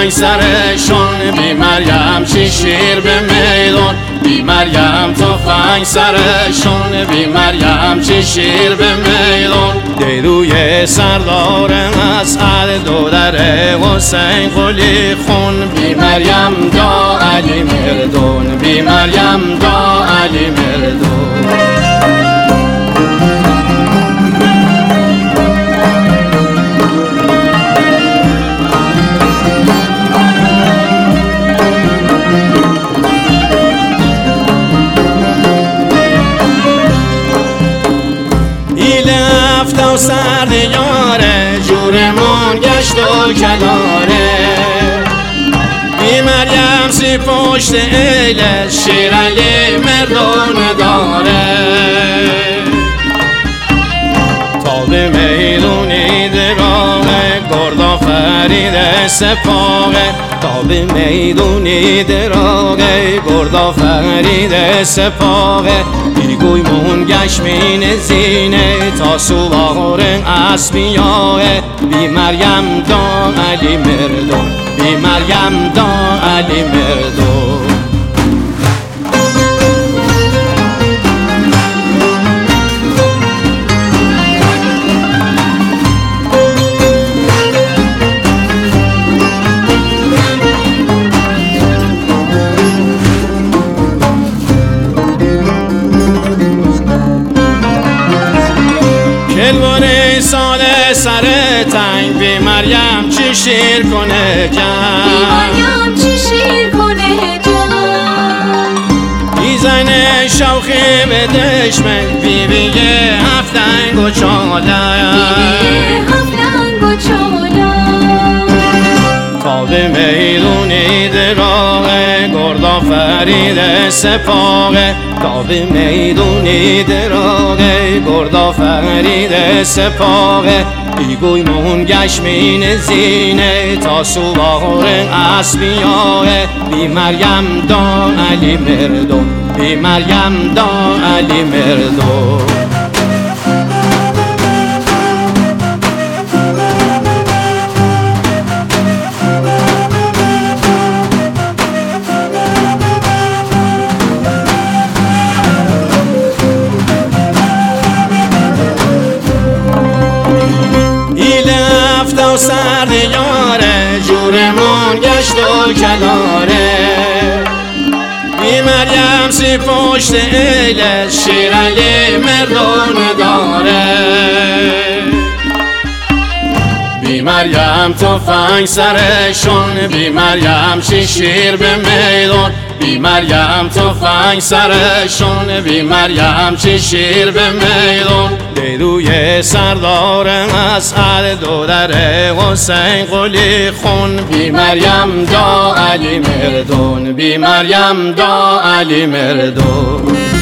تفنگ سرشون، بی مریم چی شیر به میدون، بی مریم تفنگ سرشون، بی مریم چی شیر به میدون. دیروی سردار اسعد دو در حسین قلی خون، بی مریم دا علی مردون، بی مریم دا علی مردون. و سرد یاره جورمون گشت و کلاره، بی مریم سی پشت ایلش شیرعلی مردون داره. تا به میدونی دراغه گردا فرید سپاقه، تا به میدونی دراغه گردا فرید سپاقه. بیگوی مون گشمین زینه تا سوار اسبیاه، بی مریم دا علی مردون، بی مریم دا علی مردون. دلواره ساله سر تنگ، بی مریم چی شیر کنه جان، بی مریم چی شیر کنه جان. بی زن شوخی به دشمن، بیبی هفتنگ و چاله، بیبی هفتنگ و چاله. تا به میدونی دراغه گردا فرید سپاقه، تا به میدونی دراغه گردا فرید سپاقه. بیگوی مون گشمین زینه تا سوار اسبیاه، بی مریم دا علی مردون، بی مریم دا علی مردون. و سرد یاره جورمون گشت و کلاره، بی مریم سی پشت ایلش شیرعلی مردون داره. بی مریم تفنگ سرشون، بی مریم چی شیر به میدون، بی مریم تفنگ سرشون، بی مریم چی شیر به میدون. دیروی سردار اسعد دو در حسین قلی خون، بی مریم دا علی مردون، بی مریم دا علی مردون.